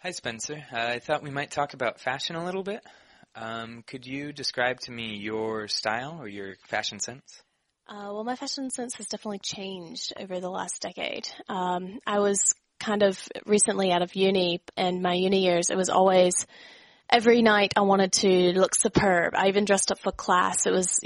Hi, Spencer. I thought we might talk about fashion a little bit. Could you describe to me your style or your fashion sense? Well, my fashion sense has definitely changed over the last decade. I was kind of recently out of uni, and my uni years, it was always every night I wanted to look superb. I even dressed up for class. It was,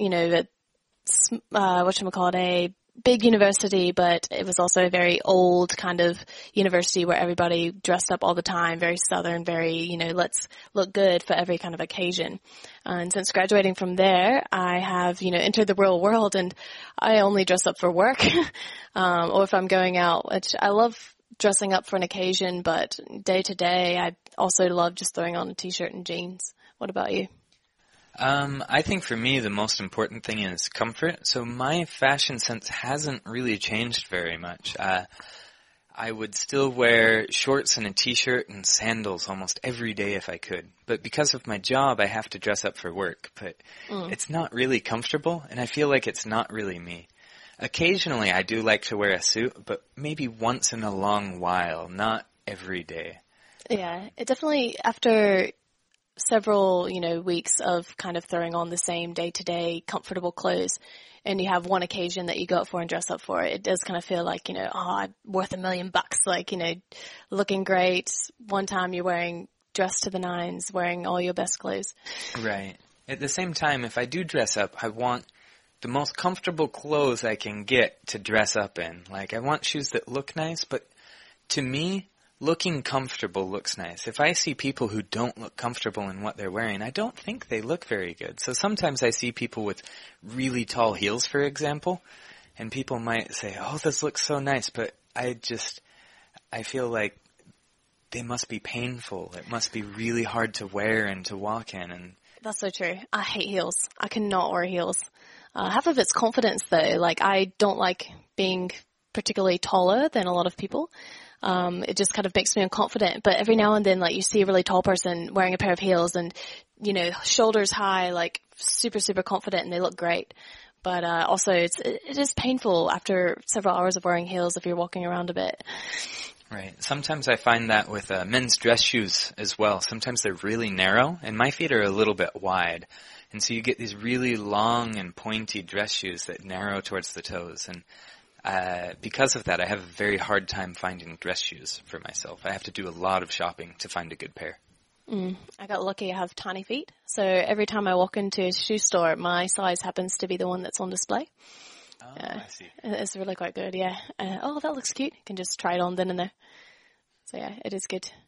a big university, but it was also a very old kind of university where everybody dressed up all the time, very Southern, very, let's look good for every kind of occasion. And since graduating from there, I have, entered the real world, and I only dress up for work, or if I'm going out, which I love dressing up for an occasion, but day to day, I also love just throwing on a t-shirt and jeans. What about you? I think for me the most important thing is comfort. So my fashion sense hasn't really changed very much. I would still wear shorts and a t-shirt and sandals almost every day if I could. But because of my job, I have to dress up for work. But it's not really comfortable, and I feel like it's not really me. Occasionally I do like to wear a suit, but maybe once in a long while, not every day. Yeah, it definitely, after several, weeks of kind of throwing on the same day-to-day comfortable clothes, and you have one occasion that you go out for and dress up for, it does kind of feel like, I'm worth $1 million, like, looking great. One time you're dressed to the nines, wearing all your best clothes. Right. At the same time, if I do dress up, I want the most comfortable clothes I can get to dress up in. Like, I want shoes that look nice, but to me, looking comfortable looks nice. If I see people who don't look comfortable in what they're wearing, I don't think they look very good. So sometimes I see people with really tall heels, for example, and people might say, oh, this looks so nice, but I feel like they must be painful. It must be really hard to wear and to walk in. And that's so true. I hate heels. I cannot wear heels. Half of it's confidence, though. Like, I don't like being particularly taller than a lot of people. It just kind of makes me unconfident. But every now and then, like, you see a really tall person wearing a pair of heels and, shoulders high, like, super, super confident, and they look great. But also, it is painful after several hours of wearing heels if you're walking around a bit. Right. Sometimes I find that with men's dress shoes as well. Sometimes they're really narrow, and my feet are a little bit wide. And so you get these really long and pointy dress shoes that narrow towards the toes. And because of that, I have a very hard time finding dress shoes for myself. I have to do a lot of shopping to find a good pair. I got lucky. I have tiny feet. So every time I walk into a shoe store, my size happens to be the one that's on display. Oh, I see. It's really quite good, yeah. Oh, that looks cute. You can just try it on then and there. So yeah, it is good.